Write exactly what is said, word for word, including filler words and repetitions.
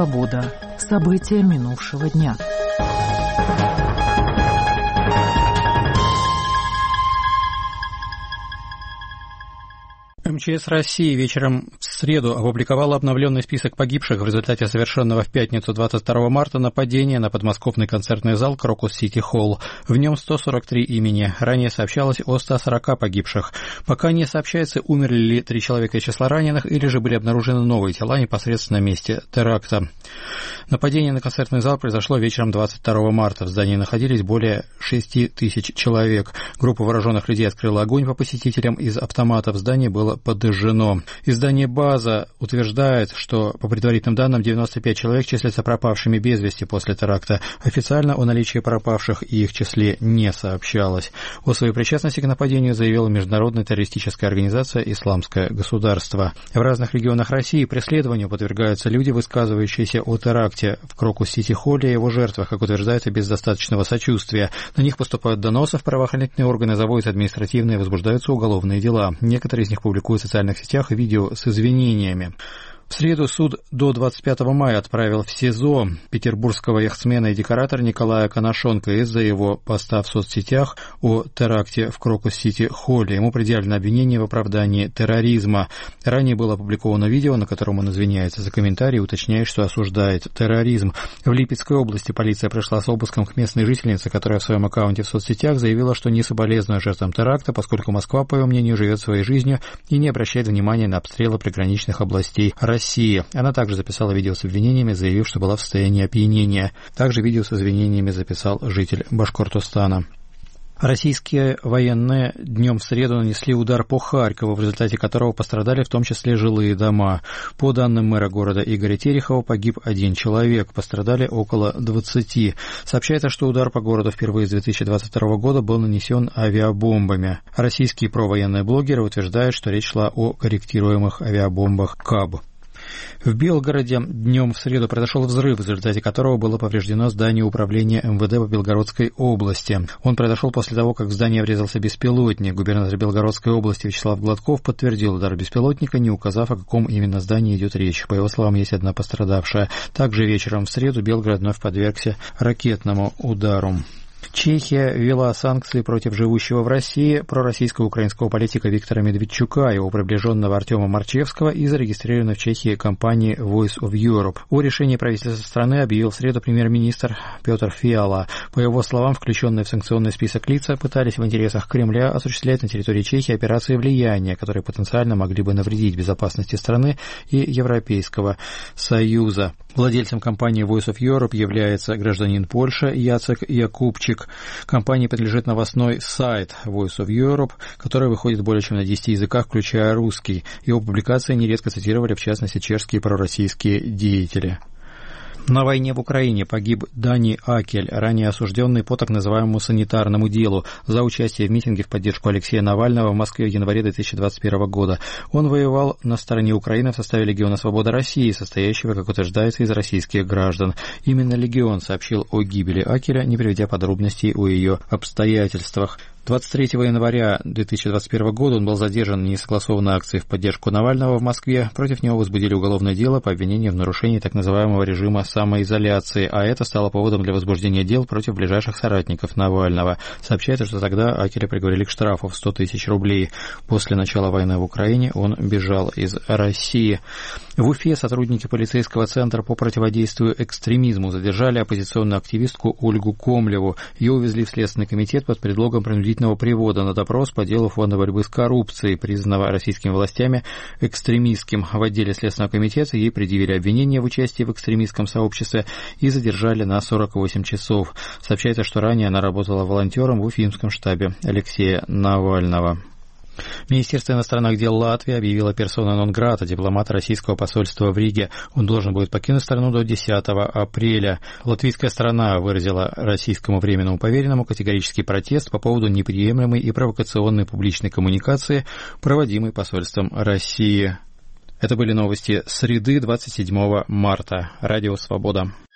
«Свобода». События минувшего дня. эм че эс России вечером в среду опубликовала обновленный список погибших в результате совершенного в пятницу двадцать второго марта нападения на подмосковный концертный зал Крокус Сити Холл. В нем сто сорок три имени. Ранее сообщалось о ста сорока погибших. Пока не сообщается, умерли ли три человека из числа раненых, или же были обнаружены новые тела непосредственно на месте теракта. Нападение на концертный зал произошло вечером двадцать второго марта. В здании находились более шести тысяч человек. Группа вооруженных людей открыла огонь по посетителям из автоматов. Здание было подожжено. Издание «База» утверждает, что, по предварительным данным, девяносто пять человек числятся пропавшими без вести после теракта. Официально о наличии пропавших и их числе не сообщалось. О своей причастности к нападению заявила международная террористическая организация «Исламское государство». В разных регионах России преследованию подвергаются люди, высказывающиеся о теракте в Крокус-Сити-Холле и его жертвах, как утверждается, без достаточного сочувствия. На них поступают доносы в правоохранительные органы, заводятся административные и возбуждаются уголовные дела. Некоторые из них публикуют в социальных сетях видео с извинениями. В среду суд до двадцать пятого мая отправил в СИЗО петербургского яхтсмена и декоратора Николая Коношенко из-за его поста в соцсетях о теракте в Крокус-Сити-Холле. Ему предъявлено обвинение в оправдании терроризма. Ранее было опубликовано видео, на котором он извиняется за комментарий и уточняет, что осуждает терроризм. В Липецкой области полиция пришла с обыском к местной жительнице, которая в своем аккаунте в соцсетях заявила, что не соболезнует жертвам теракта, поскольку Москва, по ее мнению, живет своей жизнью и не обращает внимания на обстрелы приграничных областей России. Она также записала видео с обвинениями, заявив, что была в состоянии опьянения. Также видео с извинениями записал житель Башкортостана. Российские военные днем в среду нанесли удар по Харькову, в результате которого пострадали в том числе жилые дома. По данным мэра города Игоря Терехова, погиб один человек, пострадали около двадцати. Сообщается, что удар по городу впервые с две тысячи двадцать второго года был нанесен авиабомбами. Российские провоенные блогеры утверждают, что речь шла о корректируемых авиабомбах КАБ. В Белгороде днем в среду произошел взрыв, в результате которого было повреждено здание управления эм вэ дэ по Белгородской области. Он произошел после того, как в здание врезался беспилотник. Губернатор Белгородской области Вячеслав Гладков подтвердил удар беспилотника, не указав, о каком именно здании идет речь. По его словам, есть одна пострадавшая. Также вечером в среду Белгород вновь подвергся ракетному удару. Чехия ввела санкции против живущего в России пророссийского украинского политика Виктора Медведчука, его приближенного Артема Марчевского и зарегистрированной в Чехии компании Voice of Europe. О решении правительства страны объявил в среду премьер-министр Петр Фиала. По его словам, включенные в санкционный список лица пытались в интересах Кремля осуществлять на территории Чехии операции влияния, которые потенциально могли бы навредить безопасности страны и Европейского Союза. Владельцем компании Voice of Europe является гражданин Польши Яцек Якубчик. Компании принадлежит новостной сайт Voice of Europe, который выходит более чем на десяти языках, включая русский. Его публикации нередко цитировали, в частности, чешские пророссийские деятели. На войне в Украине погиб Дани Акель, ранее осужденный по так называемому санитарному делу за участие в митинге в поддержку Алексея Навального в Москве в январе две тысячи двадцать первого года. Он воевал на стороне Украины в составе Легиона Свободы России, состоящего, как утверждается, из российских граждан. Именно Легион сообщил о гибели Акеля, не приведя подробностей о ее обстоятельствах. двадцать третьего января две тысячи двадцать первого года он был задержан на несогласованной акции в поддержку Навального в Москве. Против него возбудили уголовное дело по обвинению в нарушении так называемого режима самоизоляции, а это стало поводом для возбуждения дел против ближайших соратников Навального. Сообщается, что тогда Акеля приговорили к штрафу в сто тысяч рублей. После начала войны в Украине он бежал из России. В Уфе сотрудники полицейского центра по противодействию экстремизму задержали оппозиционную активистку Ольгу Комлеву. Ее увезли в Следственный комитет под предлогом принудительного привода на допрос по делу Фонда борьбы с коррупцией, признанного российскими властями экстремистским. В отделе Следственного комитета ей предъявили обвинение в участии в экстремистском сообществе и задержали на сорок восемь часов. Сообщается, что ранее она работала волонтером в уфимском штабе Алексея Навального. Министерство иностранных дел Латвии объявило персона нон-грата дипломата российского посольства в Риге. Он должен будет покинуть страну до десятого апреля. Латвийская сторона выразила российскому временному поверенному категорический протест по поводу неприемлемой и провокационной публичной коммуникации, проводимой посольством России. Это были новости среды, двадцать седьмого марта. Радио «Свобода».